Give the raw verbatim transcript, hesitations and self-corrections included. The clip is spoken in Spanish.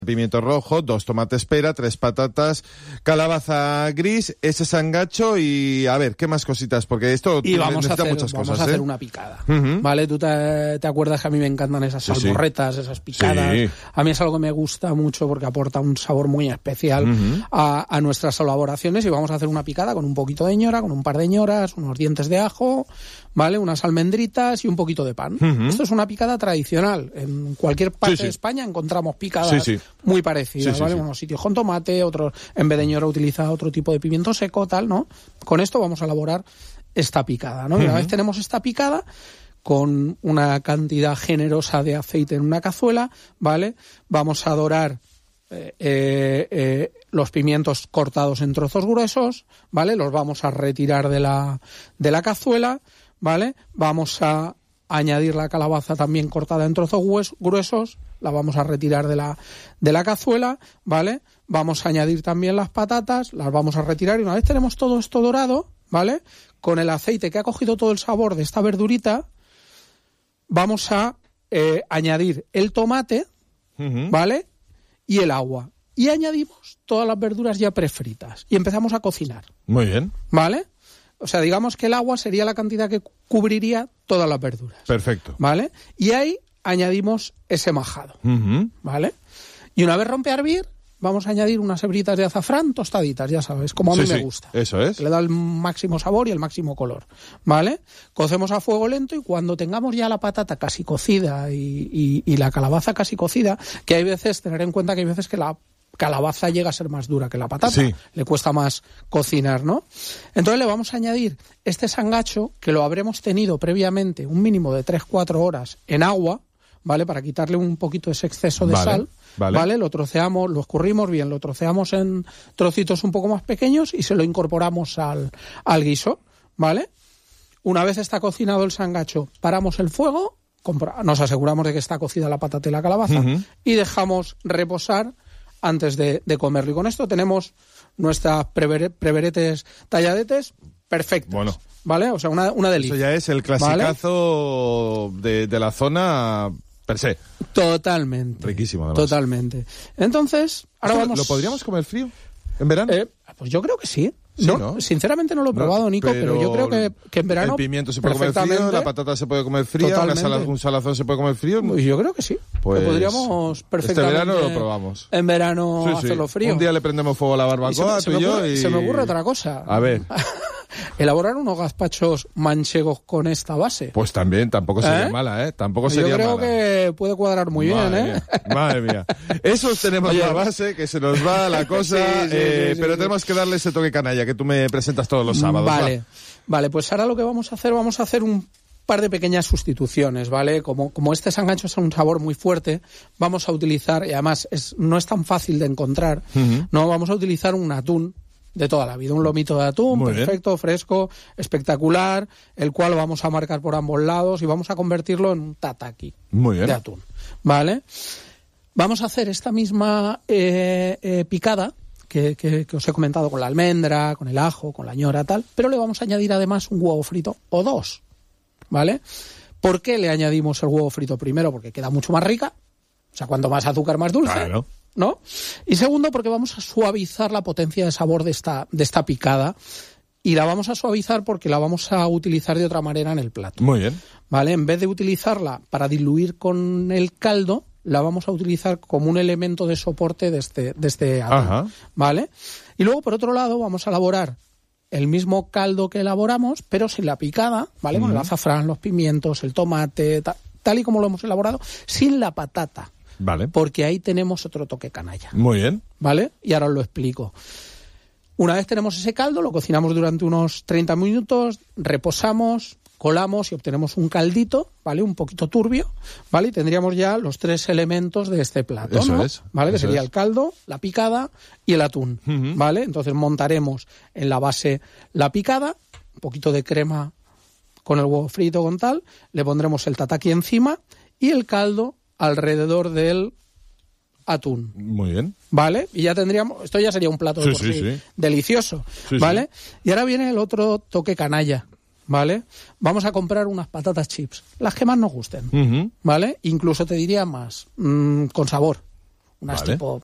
pimiento rojo, dos tomates pera, tres patatas, calabaza gris, ese sangacho y a ver, ¿qué más cositas? Porque esto y vamos necesita a hacer, muchas vamos cosas, a hacer ¿eh? una picada, uh-huh. ¿vale? Tú te, te acuerdas que a mí me encantan esas sí, salmorretas, sí. esas picadas. Sí. A mí es algo que me gusta mucho porque aporta un sabor muy especial uh-huh. a, a nuestras elaboraciones y vamos a hacer una picada con un poquito de ñora, con un par de ñoras, unos dientes de ajo, ¿vale? Unas almendritas y un poquito de pan. Uh-huh. Esto es una picada tradicional. En cualquier parte sí, sí. de España encontramos picadas sí, sí. muy parecidas, sí, sí, ¿vale? Sí. Unos sitios con tomate, otros en vez de ñora utiliza otro tipo de pimiento seco, tal, ¿no? Con esto vamos a elaborar esta picada, ¿no? Uh-huh. Y una vez tenemos esta picada, con una cantidad generosa de aceite en una cazuela, ¿vale? Vamos a dorar eh, eh, eh, los pimientos cortados en trozos gruesos, ¿vale? Los vamos a retirar de la, de la cazuela, ¿vale? Vamos a añadir la calabaza también cortada en trozos gruesos, la vamos a retirar de la, de la cazuela, ¿vale? Vamos a añadir también las patatas, las vamos a retirar y una vez tenemos todo esto dorado, ¿vale? Con el aceite que ha cogido todo el sabor de esta verdurita, vamos a eh, añadir el tomate, uh-huh. ¿vale? Y el agua. Y añadimos todas las verduras ya prefritas y empezamos a cocinar. Muy bien. ¿Vale? O sea, digamos que el agua sería la cantidad que cubriría todas las verduras. Perfecto. ¿Vale? Y ahí añadimos ese majado. Uh-huh. ¿Vale? Y una vez rompe a hervir, vamos a añadir unas hebritas de azafrán tostaditas, ya sabes, como a mí sí, me sí, gusta. Eso es. Le da el máximo sabor y el máximo color. ¿Vale? Cocemos a fuego lento y cuando tengamos ya la patata casi cocida y, y, y la calabaza casi cocida, que hay veces, tener en cuenta que hay veces que la calabaza llega a ser más dura que la patata, sí. le cuesta más cocinar, ¿no? Entonces le vamos a añadir este sangacho que lo habremos tenido previamente un mínimo de tres a cuatro horas en agua, ¿vale? Para quitarle un poquito ese exceso de vale, sal, vale. ¿vale? Lo troceamos, lo escurrimos bien, lo troceamos en trocitos un poco más pequeños y se lo incorporamos al, al guiso, ¿vale? Una vez está cocinado el sangacho, paramos el fuego, nos aseguramos de que está cocida la patata y la calabaza uh-huh. y dejamos reposar antes de, de comerlo. Y con esto tenemos nuestras prevere, preveretes talladetes perfectas. Bueno. ¿Vale? O sea, una, una delicia. Eso ya es el clasicazo ¿vale? de, de la zona per se. Totalmente. Riquísimo, además. Totalmente. Entonces, ahora vamos... ¿Lo podríamos comer frío en verano? Eh, pues yo creo que sí. Sí, no, ¿no? Sinceramente no lo he probado, no, Nico, pero, pero yo creo que, que en verano... El pimiento se puede comer frío, la patata se puede comer fría, una sala, un salazón se puede comer frío. Pues yo creo que sí. Pues que podríamos perfectamente... Este verano lo probamos. En verano sí, sí. hacerlo frío. Un día le prendemos fuego a la barbacoa, y se, tú y yo, ocurre, y... Se me ocurre otra cosa. A ver... Elaborar unos gazpachos manchegos con esta base. Pues también, tampoco sería ¿Eh? mala, ¿eh? Tampoco sería mala. Yo creo mala. que puede cuadrar muy madre bien, ¿eh? Mía, madre mía. Esos tenemos Oye, la base, que se nos va la cosa, sí, sí, eh, sí, sí, pero sí. tenemos que darle ese toque canalla que tú me presentas todos los sábados. Vale, ¿va? Vale, pues ahora lo que vamos a hacer, vamos a hacer un par de pequeñas sustituciones, ¿vale? Como, como este sangacho es un sabor muy fuerte, vamos a utilizar, y además es, no es tan fácil de encontrar, uh-huh. no, vamos a utilizar un atún de toda la vida, un lomito de atún, muy perfecto, bien. Fresco, espectacular, el cual vamos a marcar por ambos lados y vamos a convertirlo en un tataki muy bien. de atún, ¿vale? Vamos a hacer esta misma eh, eh, picada que, que, que os he comentado con la almendra, con el ajo, con la ñora, tal, pero le vamos a añadir además un huevo frito o dos, ¿vale? ¿Por qué le añadimos el huevo frito? Primero, porque queda mucho más rica, o sea, cuanto más azúcar, más dulce. Claro. ¿No? Y segundo, porque vamos a suavizar la potencia de sabor de esta, de esta picada y la vamos a suavizar porque la vamos a utilizar de otra manera en el plato. Muy bien. ¿Vale? En vez de utilizarla para diluir con el caldo, la vamos a utilizar como un elemento de soporte de este, de este atún. Ajá. ¿Vale? Y luego, por otro lado, vamos a elaborar el mismo caldo que elaboramos, pero sin la picada, ¿vale? Uh-huh. Con el azafrán, los pimientos, el tomate, ta, tal y como lo hemos elaborado, sin la patata. Vale. Porque ahí tenemos otro toque canalla. Muy bien. ¿Vale? Y ahora os lo explico. Una vez tenemos ese caldo, lo cocinamos durante unos treinta minutos, reposamos, colamos y obtenemos un caldito, ¿vale? Un poquito turbio, ¿vale? Y tendríamos ya los tres elementos de este plato, Eso ¿no? es. ¿Vale? Que Eso sería es. el caldo, la picada y el atún, uh-huh. ¿vale? Entonces montaremos en la base la picada, un poquito de crema con el huevo frito con tal, le pondremos el tataki encima y el caldo alrededor del atún. Muy bien. ¿Vale? Y ya tendríamos... Esto ya sería un plato de sí, por sí, sí, sí. delicioso. Sí, ¿vale? Sí. Y ahora viene el otro toque canalla. ¿Vale? Vamos a comprar unas patatas chips. Las que más nos gusten. Uh-huh. ¿Vale? Incluso te diría más. Mmm, con sabor. unas vale. tipo